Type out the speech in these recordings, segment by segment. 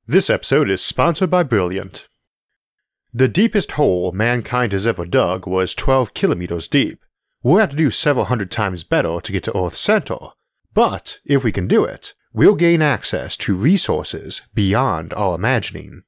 This episode is sponsored by Brilliant. The deepest hole mankind has ever dug was 12 kilometers deep. We'll have to do several hundred times better to get to Earth's center. But if we can do it, we'll gain access to resources beyond our imagining.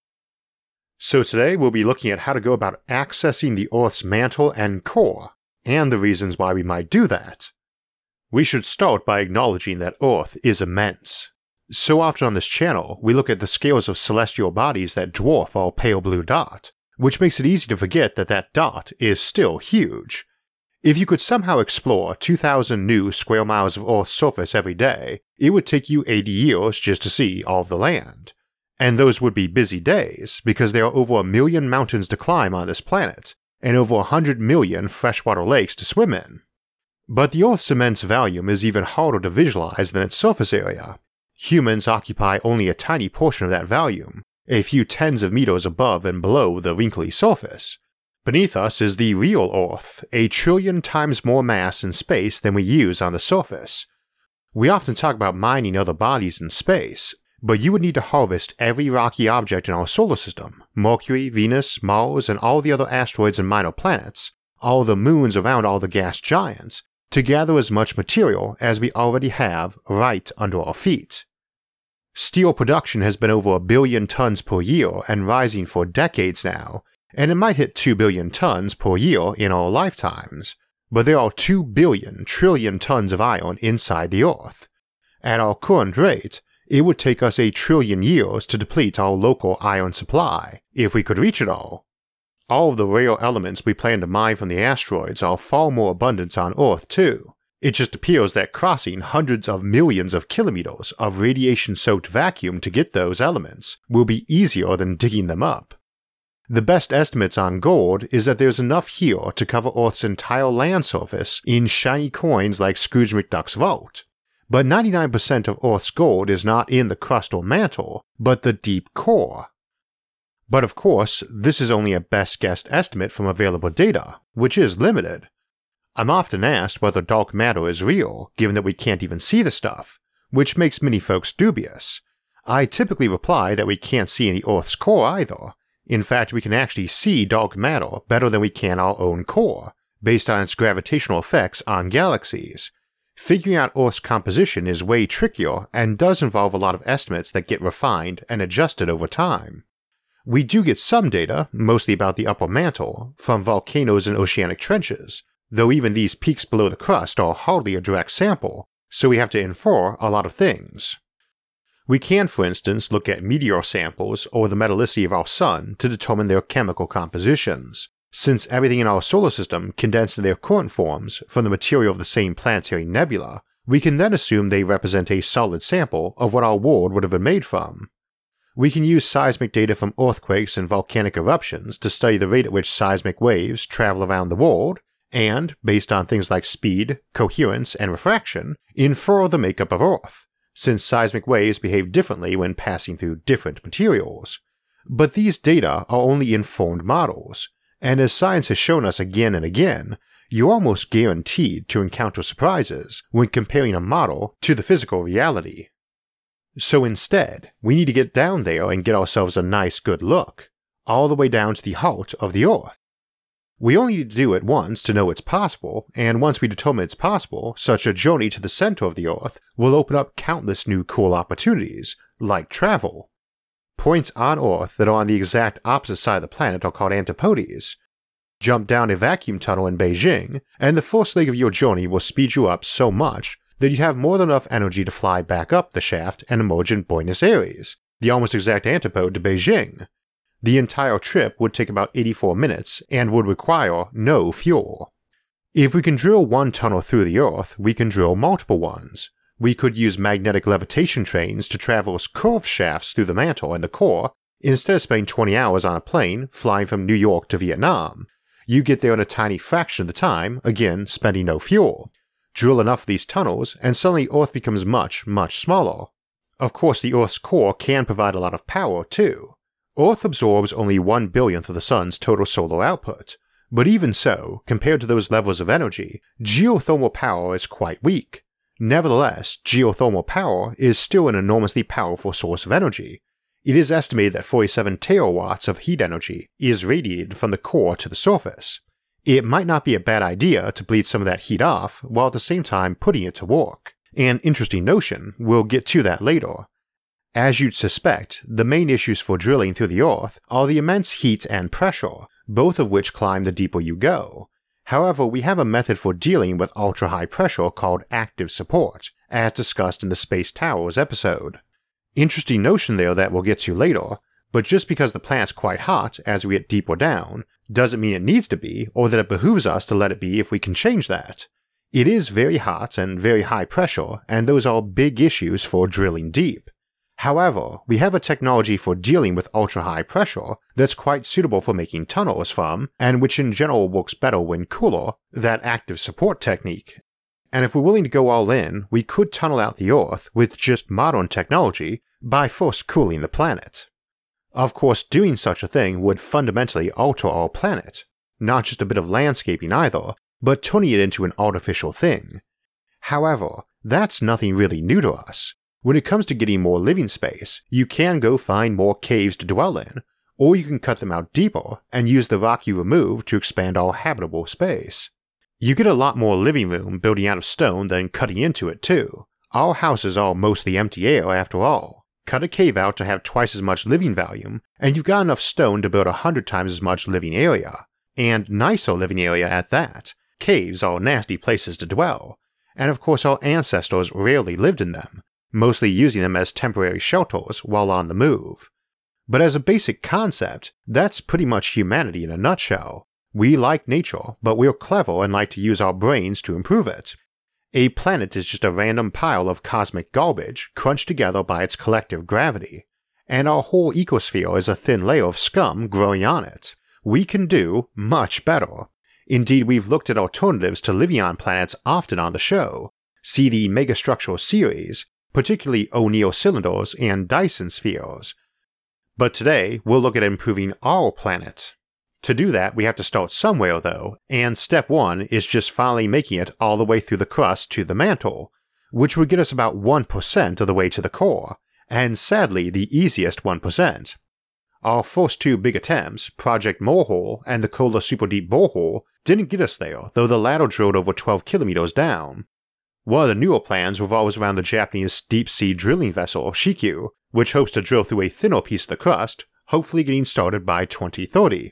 So today we'll be looking at how to go about accessing the Earth's mantle and core, and the reasons why we might do that. We should start by acknowledging that Earth is immense. So often on this channel, we look at the scales of celestial bodies that dwarf our pale blue dot, which makes it easy to forget that that dot is still huge. If you could somehow explore 2,000 new square miles of Earth's surface every day, it would take you 80 years just to see all of the land. And those would be busy days, because there are over 1 million mountains to climb on this planet, and over 100 million freshwater lakes to swim in. But the Earth's immense volume is even harder to visualize than its surface area. Humans occupy only a tiny portion of that volume, a few tens of meters above and below the wrinkly surface. Beneath us is the real Earth, 1 trillion times more mass in space than we use on the surface. We often talk about mining other bodies in space, but you would need to harvest every rocky object in our solar system, Mercury, Venus, Mars, and all the other asteroids and minor planets, all the moons around all the gas giants, to gather as much material as we already have right under our feet. Steel production has been over 1 billion tons per year and rising for decades now, and it might hit 2 billion tons per year in our lifetimes, but there are 2 billion trillion tons of iron inside the Earth. At our current rate, it would take us 1 trillion years to deplete our local iron supply, if we could reach it all. All of the rare elements we plan to mine from the asteroids are far more abundant on Earth too. It just appears that crossing hundreds of millions of kilometers of radiation-soaked vacuum to get those elements will be easier than digging them up. The best estimates on gold is that there's enough here to cover Earth's entire land surface in shiny coins like Scrooge McDuck's vault. But 99% of Earth's gold is not in the crust or mantle, but the deep core. But of course, this is only a best guess estimate from available data, which is limited. I'm often asked whether dark matter is real, given that we can't even see the stuff, which makes many folks dubious. I typically reply that we can't see any Earth's core either. In fact, we can actually see dark matter better than we can our own core, based on its gravitational effects on galaxies. Figuring out Earth's composition is way trickier and does involve a lot of estimates that get refined and adjusted over time. We do get some data, mostly about the upper mantle, from volcanoes and oceanic trenches, though even these peaks below the crust are hardly a direct sample, so we have to infer a lot of things. We can, for instance, look at meteor samples or the metallicity of our sun to determine their chemical compositions. Since everything in our solar system condensed in their current forms from the material of the same planetary nebula, we can then assume they represent a solid sample of what our world would have been made from. We can use seismic data from earthquakes and volcanic eruptions to study the rate at which seismic waves travel around the world, and, based on things like speed, coherence, and refraction, infer the makeup of Earth, since seismic waves behave differently when passing through different materials. But these data are only informed models, and as science has shown us again and again, you're almost guaranteed to encounter surprises when comparing a model to the physical reality. So instead, we need to get down there and get ourselves a nice good look, all the way down to the heart of the Earth. We only need to do it once to know it's possible, and once we determine it's possible, such a journey to the center of the Earth will open up countless new cool opportunities, like travel. Points on Earth that are on the exact opposite side of the planet are called antipodes. Jump down a vacuum tunnel in Beijing, and the first leg of your journey will speed you up so much that you have more than enough energy to fly back up the shaft and emerge in Buenos Aires, the almost exact antipode to Beijing. The entire trip would take about 84 minutes and would require no fuel. If we can drill one tunnel through the Earth, we can drill multiple ones. We could use magnetic levitation trains to traverse curved shafts through the mantle and the core, instead of spending 20 hours on a plane flying from New York to Vietnam. You get there in a tiny fraction of the time, again spending no fuel. Drill enough of these tunnels, and suddenly Earth becomes much, much smaller. Of course, the Earth's core can provide a lot of power too. Earth absorbs only 1/1000th of the Sun's total solar output, but even so, compared to those levels of energy, geothermal power is quite weak. Nevertheless, geothermal power is still an enormously powerful source of energy. It is estimated that 47 terawatts of heat energy is radiated from the core to the surface. It might not be a bad idea to bleed some of that heat off while at the same time putting it to work. An interesting notion, we'll get to that later. As you'd suspect, the main issues for drilling through the earth are the immense heat and pressure, both of which climb the deeper you go. However, we have a method for dealing with ultra-high pressure called active support, as discussed in the Space Towers episode. Interesting notion there that we'll get to later, but just because the planet's quite hot as we get deeper down, doesn't mean it needs to be, or that it behooves us to let it be if we can change that. It is very hot and very high pressure, and those are big issues for drilling deep. However, we have a technology for dealing with ultra-high pressure that's quite suitable for making tunnels from, and which in general works better when cooler, that active support technique. And if we're willing to go all in, we could tunnel out the Earth with just modern technology by first cooling the planet. Of course, doing such a thing would fundamentally alter our planet, not just a bit of landscaping either, but turning it into an artificial thing. However, that's nothing really new to us. When it comes to getting more living space, you can go find more caves to dwell in, or you can cut them out deeper and use the rock you remove to expand our habitable space. You get a lot more living room building out of stone than cutting into it too. Our houses are mostly empty air after all. Cut a cave out to have twice as much living volume, and you've got enough stone to build 100 times as much living area. And nicer living area at that. Caves are nasty places to dwell, and of course our ancestors rarely lived in them, mostly using them as temporary shelters while on the move. But as a basic concept, that's pretty much humanity in a nutshell. We like nature, but we're clever and like to use our brains to improve it. A planet is just a random pile of cosmic garbage crunched together by its collective gravity, and our whole ecosphere is a thin layer of scum growing on it. We can do much better. Indeed, we've looked at alternatives to living on planets often on the show. See the Megastructure series, particularly O'Neill cylinders and Dyson spheres. But today, we'll look at improving our planet. To do that, we have to start somewhere though, and step 1 is just finally making it all the way through the crust to the mantle, which would get us about 1% of the way to the core, and sadly the easiest 1%. Our first two big attempts, Project Morehole and the Kola Super Deep Borehole, didn't get us there, though the latter drilled over 12 kilometers down. One of the newer plans revolves around the Japanese deep-sea drilling vessel Shikyu, which hopes to drill through a thinner piece of the crust, hopefully getting started by 2030.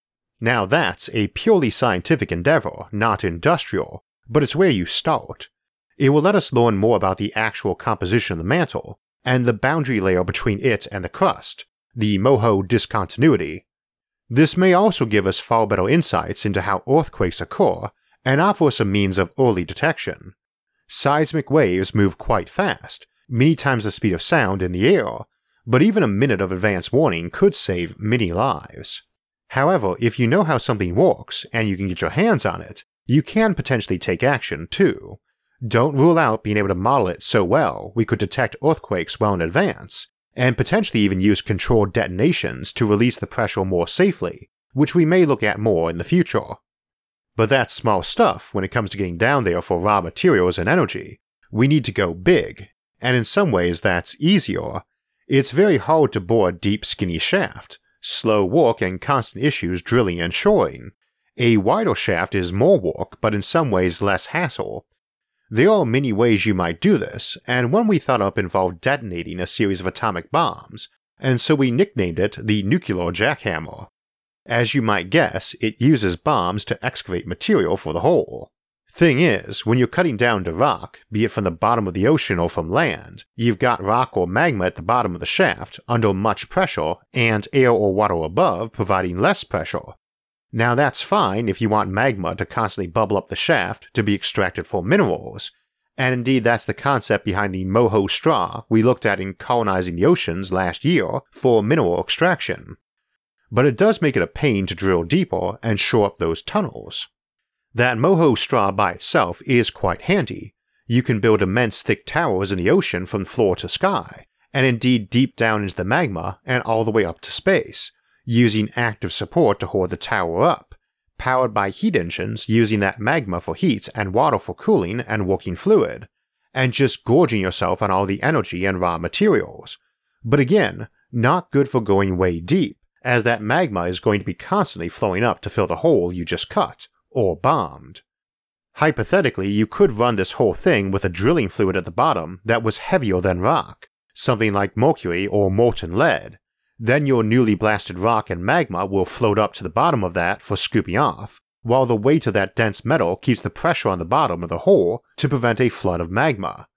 Now that's a purely scientific endeavor, not industrial, but it's where you start. It will let us learn more about the actual composition of the mantle, and the boundary layer between it and the crust, the MOHO discontinuity. This may also give us far better insights into how earthquakes occur, and offer us a means of early detection. Seismic waves move quite fast, many times the speed of sound in the air, but even a minute of advance warning could save many lives. However, if you know how something works and you can get your hands on it, you can potentially take action too. Don't rule out being able to model it so well we could detect earthquakes well in advance, and potentially even use controlled detonations to release the pressure more safely, which we may look at more in the future. But that's small stuff when it comes to getting down there for raw materials and energy. We need to go big, and in some ways that's easier. It's very hard to bore a deep skinny shaft, slow work and constant issues drilling and shoring. A wider shaft is more work, but in some ways less hassle. There are many ways you might do this, and one we thought up involved detonating a series of atomic bombs, and so we nicknamed it the nuclear jackhammer. As you might guess, it uses bombs to excavate material for the hole. Thing is, when you're cutting down to rock, be it from the bottom of the ocean or from land, you've got rock or magma at the bottom of the shaft under much pressure, and air or water above providing less pressure. Now that's fine if you want magma to constantly bubble up the shaft to be extracted for minerals, and indeed that's the concept behind the MOHO straw we looked at in Colonizing the Oceans last year for mineral extraction. But it does make it a pain to drill deeper and shore up those tunnels. That MOHO straw by itself is quite handy. You can build immense thick towers in the ocean from floor to sky, and indeed deep down into the magma and all the way up to space, using active support to hold the tower up, powered by heat engines using that magma for heat and water for cooling and working fluid, and just gorging yourself on all the energy and raw materials. But again, not good for going way deep, as that magma is going to be constantly flowing up to fill the hole you just cut, or bombed. Hypothetically, you could run this whole thing with a drilling fluid at the bottom that was heavier than rock, something like mercury or molten lead. Then your newly blasted rock and magma will float up to the bottom of that for scooping off, while the weight of that dense metal keeps the pressure on the bottom of the hole to prevent a flood of magma.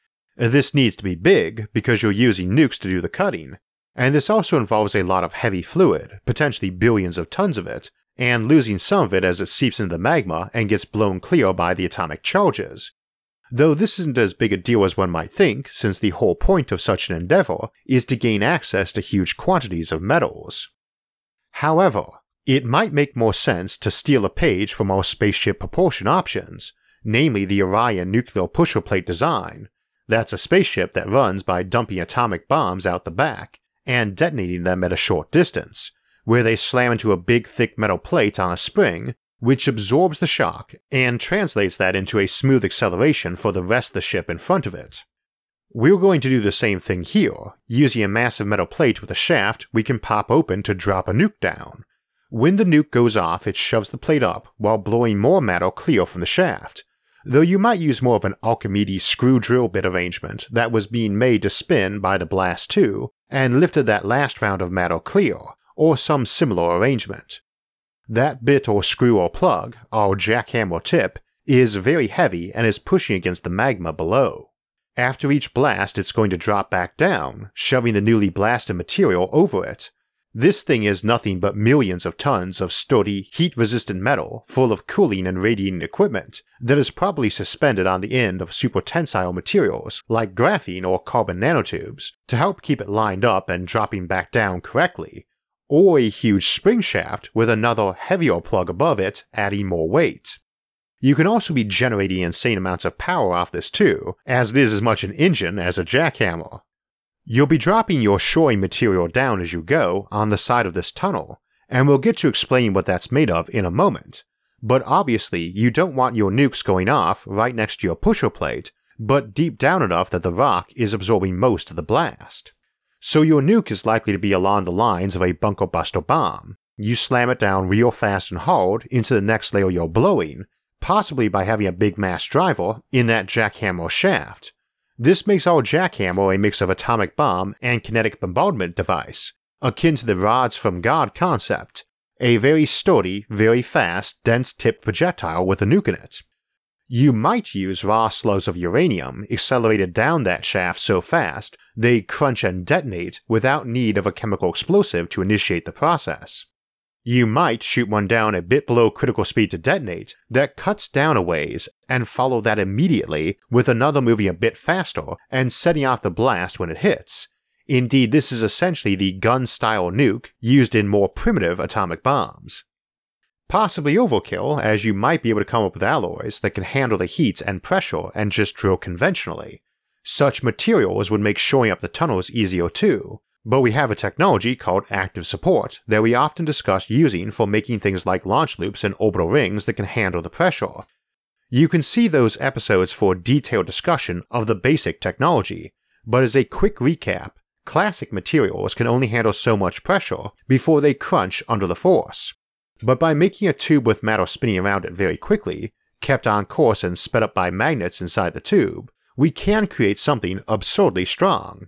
This needs to be big because you're using nukes to do the cutting, and this also involves a lot of heavy fluid, potentially billions of tons of it, and losing some of it as it seeps into the magma and gets blown clear by the atomic charges. Though this isn't as big a deal as one might think, since the whole point of such an endeavor is to gain access to huge quantities of metals. However, it might make more sense to steal a page from our spaceship propulsion options, namely the Orion nuclear pusher plate design. That's a spaceship that runs by dumping atomic bombs out the back and detonating them at a short distance, where they slam into a big thick metal plate on a spring, which absorbs the shock and translates that into a smooth acceleration for the rest of the ship in front of it. We're going to do the same thing here, using a massive metal plate with a shaft we can pop open to drop a nuke down. When the nuke goes off, it shoves the plate up while blowing more metal clear from the shaft, though you might use more of an Archimedes screw drill bit arrangement that was being made to spin by the blast too, and lifted that last round of metal clear, or some similar arrangement. That bit or screw or plug, our jackhammer tip, is very heavy and is pushing against the magma below. After each blast it's going to drop back down, shoving the newly blasted material over it. This thing is nothing but millions of tons of sturdy, heat-resistant metal full of cooling and radiating equipment that is probably suspended on the end of super tensile materials like graphene or carbon nanotubes to help keep it lined up and dropping back down correctly, or a huge spring shaft with another heavier plug above it adding more weight. You can also be generating insane amounts of power off this too, as it is as much an engine as a jackhammer. You'll be dropping your shoring material down as you go on the side of this tunnel, and we'll get to explain what that's made of in a moment, but obviously you don't want your nukes going off right next to your pusher plate, but deep down enough that the rock is absorbing most of the blast. So your nuke is likely to be along the lines of a bunker buster bomb. You slam it down real fast and hard into the next layer you're blowing, possibly by having a big mass driver in that jackhammer shaft. This makes our jackhammer a mix of atomic bomb and kinetic bombardment device, akin to the rods from God concept, a very sturdy, very fast, dense-tipped projectile with a nuke in it. You might use raw slugs of uranium accelerated down that shaft so fast they crunch and detonate without need of a chemical explosive to initiate the process. You might shoot one down a bit below critical speed to detonate that cuts down a ways and follow that immediately with another moving a bit faster and setting off the blast when it hits. Indeed, this is essentially the gun-style nuke used in more primitive atomic bombs. Possibly overkill, as you might be able to come up with alloys that can handle the heat and pressure and just drill conventionally. Such materials would make shoring up the tunnels easier too, but we have a technology called active support that we often discuss using for making things like launch loops and orbital rings that can handle the pressure. You can see those episodes for a detailed discussion of the basic technology, but as a quick recap, classic materials can only handle so much pressure before they crunch under the force. But by making a tube with matter spinning around it very quickly, kept on course and sped up by magnets inside the tube, we can create something absurdly strong.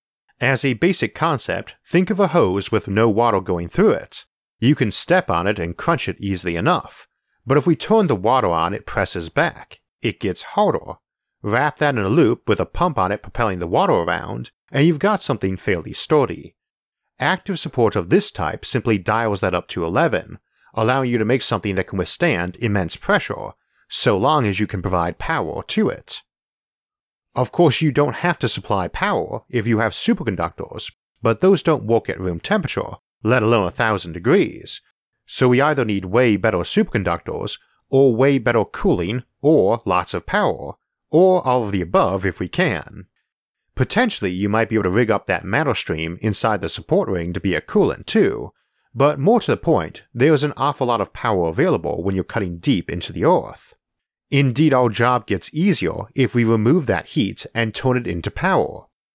As a basic concept, think of a hose with no water going through it. You can step on it and crunch it easily enough, but if we turn the water on, it presses back. It gets harder. Wrap that in a loop with a pump on it propelling the water around, and you've got something fairly sturdy. Active support of this type simply dials that up to 11, allowing you to make something that can withstand immense pressure, so long as you can provide power to it. Of course, you don't have to supply power if you have superconductors, but those don't work at room temperature, let alone 1,000 degrees. So we either need way better superconductors, or way better cooling, or lots of power, or all of the above if we can. Potentially, you might be able to rig up that matter stream inside the support ring to be a coolant too, but more to the point, there's an awful lot of power available when you're cutting deep into the earth. Indeed, our job gets easier if we remove that heat and turn it into power.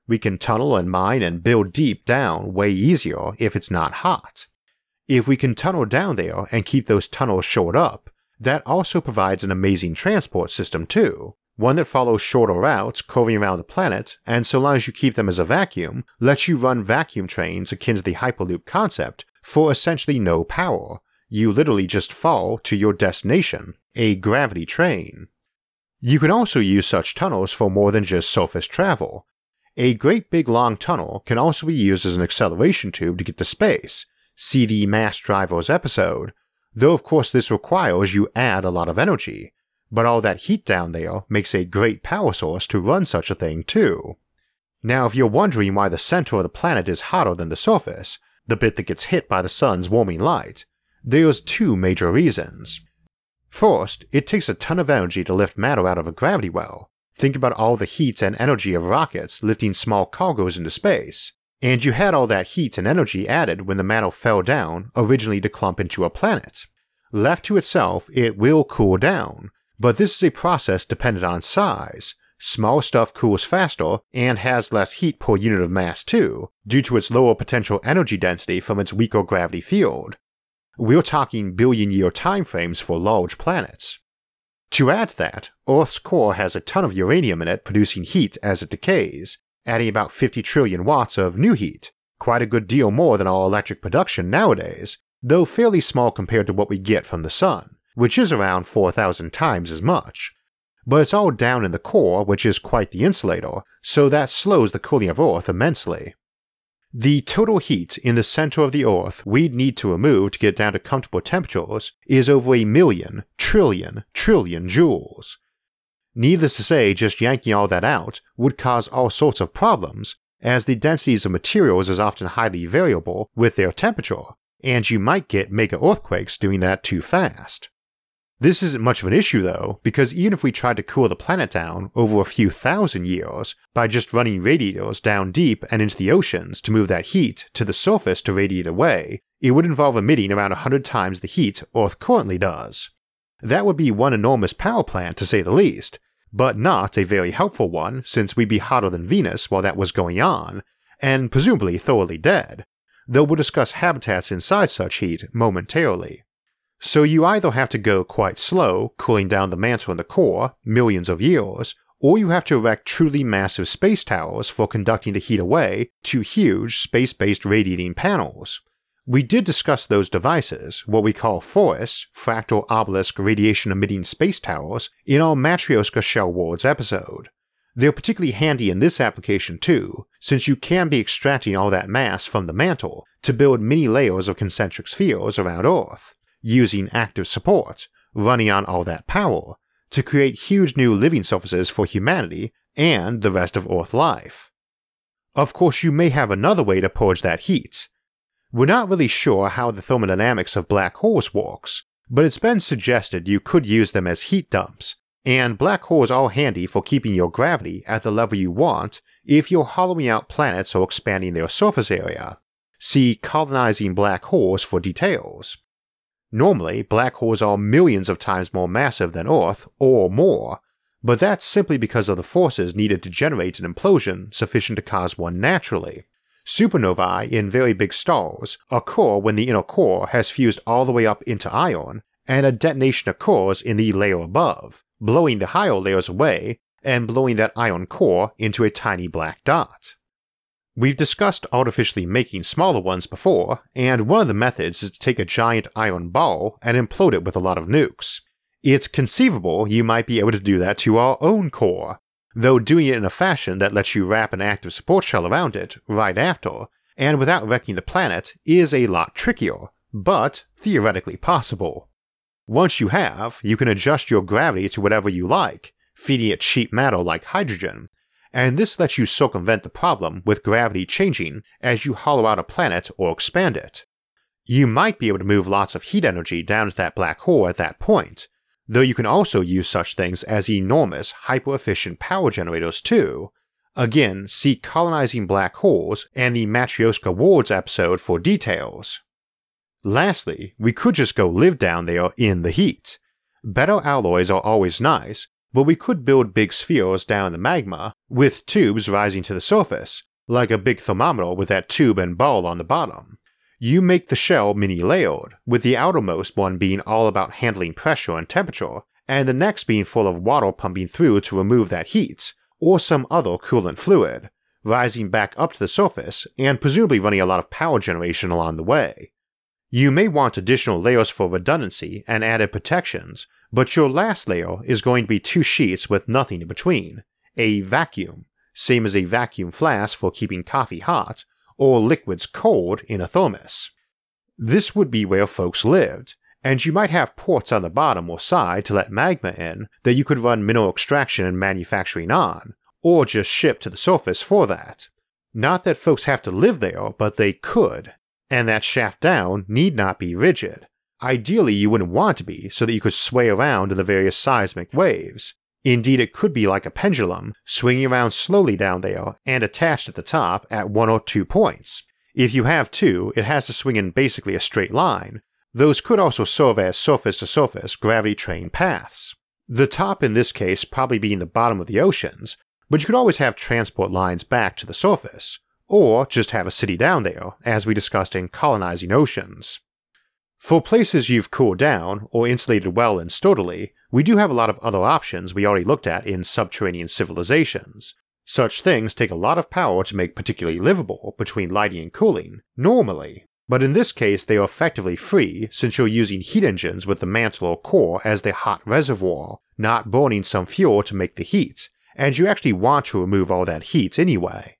we can tunnel and mine and build deep down way easier if it's not hot. If we can tunnel down there and keep those tunnels shored up, that also provides an amazing transport system too, one that follows shorter routes curving around the planet, and so long as you keep them as a vacuum, lets you run vacuum trains akin to the Hyperloop concept for essentially no power. You literally just fall to your destination, a gravity train. You can also use such tunnels for more than just surface travel. A great big long tunnel can also be used as an acceleration tube to get to space. See the Mass Drivers episode, though of course this requires you add a lot of energy, but all that heat down there makes a great power source to run such a thing too. Now if you're wondering why the center of the planet is hotter than the surface, the bit that gets hit by the sun's warming light, there's two major reasons. First, it takes a ton of energy to lift matter out of a gravity well. Think about all the heat and energy of rockets lifting small cargoes into space. And you had all that heat and energy added when the matter fell down, originally to clump into a planet. Left to itself, it will cool down, but this is a process dependent on size. Small stuff cools faster and has less heat per unit of mass too, due to its lower potential energy density from its weaker gravity field. We're talking billion-year timeframes for large planets. To add to that, Earth's core has a ton of uranium in it producing heat as it decays, adding about 50 trillion watts of new heat, quite a good deal more than our electric production nowadays, though fairly small compared to what we get from the sun, which is around 4,000 times as much. But it's all down in the core, which is quite the insulator, so that slows the cooling of Earth immensely. The total heat in the center of the Earth we'd need to remove to get down to comfortable temperatures is over 1,000,000 trillion joules. Needless to say, just yanking all that out would cause all sorts of problems, as the densities of materials is often highly variable with their temperature, and you might get mega earthquakes doing that too fast. This isn't much of an issue though, because even if we tried to cool the planet down over a few thousand years by just running radiators down deep and into the oceans to move that heat to the surface to radiate away, it would involve emitting around 100 times the heat Earth currently does. That would be one enormous power plant to say the least, but not a very helpful one since we'd be hotter than Venus while that was going on, and presumably thoroughly dead, though we'll discuss habitats inside such heat momentarily. So you either have to go quite slow, cooling down the mantle and the core, millions of years, or you have to erect truly massive space towers for conducting the heat away to huge space-based radiating panels. We did discuss those devices, what we call FORES, fractal obelisk radiation-emitting space towers, in our Matryoshka Shell Worlds episode. They're particularly handy in this application too, since you can be extracting all that mass from the mantle to build many layers of concentric spheres around Earth, using active support, running on all that power, to create huge new living surfaces for humanity and the rest of Earth life. Of course, you may have another way to purge that heat. We're not really sure how the thermodynamics of black holes works, but it's been suggested you could use them as heat dumps, and black holes are handy for keeping your gravity at the level you want if you're hollowing out planets or expanding their surface area. See Colonizing Black Holes for details. Normally, black holes are millions of times more massive than Earth, or more, but that's simply because of the forces needed to generate an implosion sufficient to cause one naturally. Supernovae in very big stars occur when the inner core has fused all the way up into iron, and a detonation occurs in the layer above, blowing the higher layers away and blowing that iron core into a tiny black dot. We've discussed artificially making smaller ones before, and one of the methods is to take a giant iron ball and implode it with a lot of nukes. It's conceivable you might be able to do that to our own core, though doing it in a fashion that lets you wrap an active support shell around it right after, and without wrecking the planet, is a lot trickier, but theoretically possible. Once you have, you can adjust your gravity to whatever you like, feeding it cheap matter like hydrogen, and this lets you circumvent the problem with gravity changing as you hollow out a planet or expand it. You might be able to move lots of heat energy down to that black hole at that point, though you can also use such things as enormous, hyper-efficient power generators too. Again, see Colonizing Black Holes and the Matryoshka Worlds episode for details. Lastly, we could just go live down there in the heat. Better alloys are always nice, but we could build big spheres down in the magma, with tubes rising to the surface, like a big thermometer with that tube and ball on the bottom. You make the shell mini-layered, with the outermost one being all about handling pressure and temperature, and the next being full of water pumping through to remove that heat, or some other coolant fluid, rising back up to the surface and presumably running a lot of power generation along the way. You may want additional layers for redundancy and added protections, but your last layer is going to be 2 sheets with nothing in between, a vacuum, same as a vacuum flask for keeping coffee hot, or liquids cold in a thermos. This would be where folks lived, and you might have ports on the bottom or side to let magma in that you could run mineral extraction and manufacturing on, or just ship to the surface for that. Not that folks have to live there, but they could, and that shaft down need not be rigid. Ideally you wouldn't want to be so that you could sway around in the various seismic waves. Indeed, it could be like a pendulum, swinging around slowly down there and attached at the top at 1 or 2 points. If you have 2, it has to swing in basically a straight line. Those could also serve as surface-to-surface gravity train paths. The top in this case probably being the bottom of the oceans, but you could always have transport lines back to the surface, or just have a city down there, as we discussed in Colonizing Oceans. For places you've cooled down or insulated well and sturdily, we do have a lot of other options we already looked at in subterranean civilizations. Such things take a lot of power to make particularly livable between lighting and cooling, normally, but in this case they are effectively free since you're using heat engines with the mantle or core as the hot reservoir, not burning some fuel to make the heat, and you actually want to remove all that heat anyway.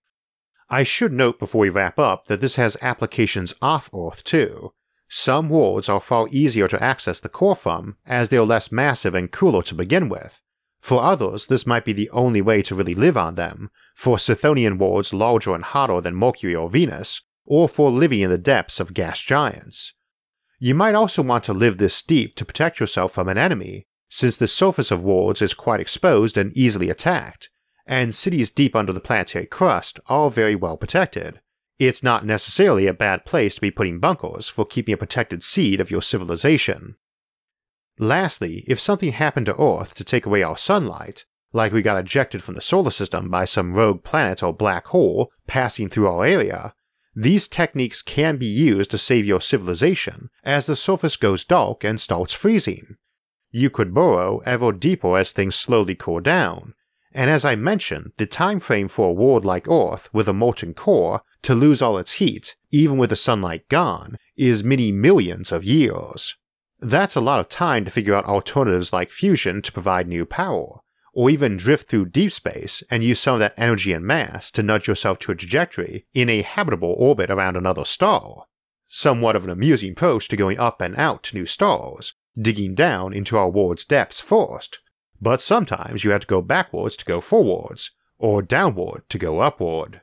I should note before we wrap up that this has applications off-Earth too. Some worlds are far easier to access the core from, as they are less massive and cooler to begin with. For others, this might be the only way to really live on them, for Chthonian worlds larger and hotter than Mercury or Venus, or for living in the depths of gas giants. You might also want to live this deep to protect yourself from an enemy, since the surface of worlds is quite exposed and easily attacked, and cities deep under the planetary crust are very well protected. It's not necessarily a bad place to be putting bunkers for keeping a protected seed of your civilization. Lastly, if something happened to Earth to take away our sunlight, like we got ejected from the solar system by some rogue planet or black hole passing through our area, these techniques can be used to save your civilization as the surface goes dark and starts freezing. You could burrow ever deeper as things slowly cool down, and as I mentioned, the time frame for a world like Earth with a molten core to lose all its heat, even with the sunlight gone, is many millions of years. That's a lot of time to figure out alternatives like fusion to provide new power, or even drift through deep space and use some of that energy and mass to nudge yourself to a trajectory in a habitable orbit around another star. Somewhat of an amusing approach to going up and out to new stars, digging down into our world's depths first, but sometimes you have to go backwards to go forwards, or downward to go upward.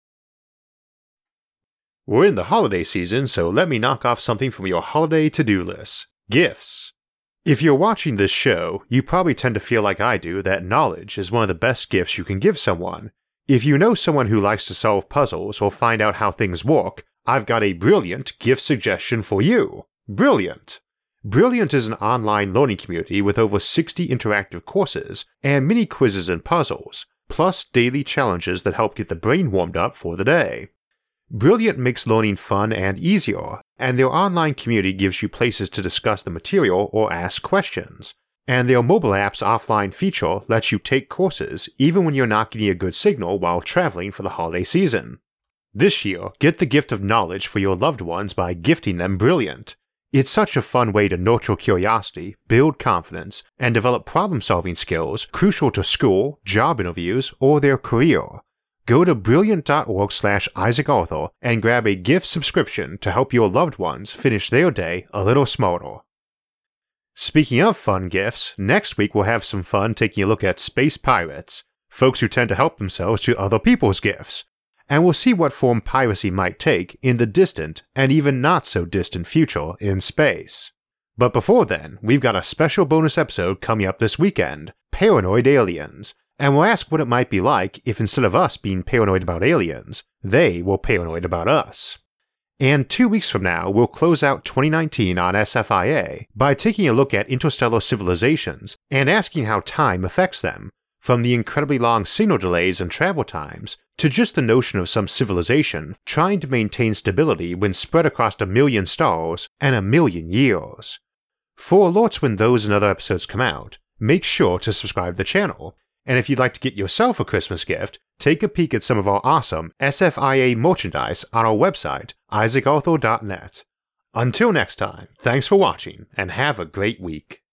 We're in the holiday season, so let me knock off something from your holiday to-do list. Gifts. If you're watching this show, you probably tend to feel like I do that knowledge is one of the best gifts you can give someone. If you know someone who likes to solve puzzles or find out how things work, I've got a brilliant gift suggestion for you. Brilliant! Brilliant is an online learning community with over 60 interactive courses and mini quizzes and puzzles, plus daily challenges that help get the brain warmed up for the day. Brilliant makes learning fun and easier, and their online community gives you places to discuss the material or ask questions, and their mobile app's offline feature lets you take courses even when you're not getting a good signal while traveling for the holiday season. This year, get the gift of knowledge for your loved ones by gifting them Brilliant. It's such a fun way to nurture curiosity, build confidence, and develop problem-solving skills crucial to school, job interviews, or their career. Go to brilliant.org/IsaacArthur and grab a gift subscription to help your loved ones finish their day a little smarter. Speaking of fun gifts, next week we'll have some fun taking a look at space pirates, folks who tend to help themselves to other people's gifts, and we'll see what form piracy might take in the distant and even not so distant future in space. But before then, we've got a special bonus episode coming up this weekend, Paranoid Aliens, and we'll ask what it might be like if instead of us being paranoid about aliens, they were paranoid about us. And 2 weeks from now, we'll close out 2019 on SFIA by taking a look at interstellar civilizations and asking how time affects them, from the incredibly long signal delays and travel times, to just the notion of some civilization trying to maintain stability when spread across 1 million stars and 1 million years. For alerts when those and other episodes come out, make sure to subscribe to the channel, and if you'd like to get yourself a Christmas gift, take a peek at some of our awesome SFIA merchandise on our website, isaacarthur.net. Until next time, thanks for watching, and have a great week.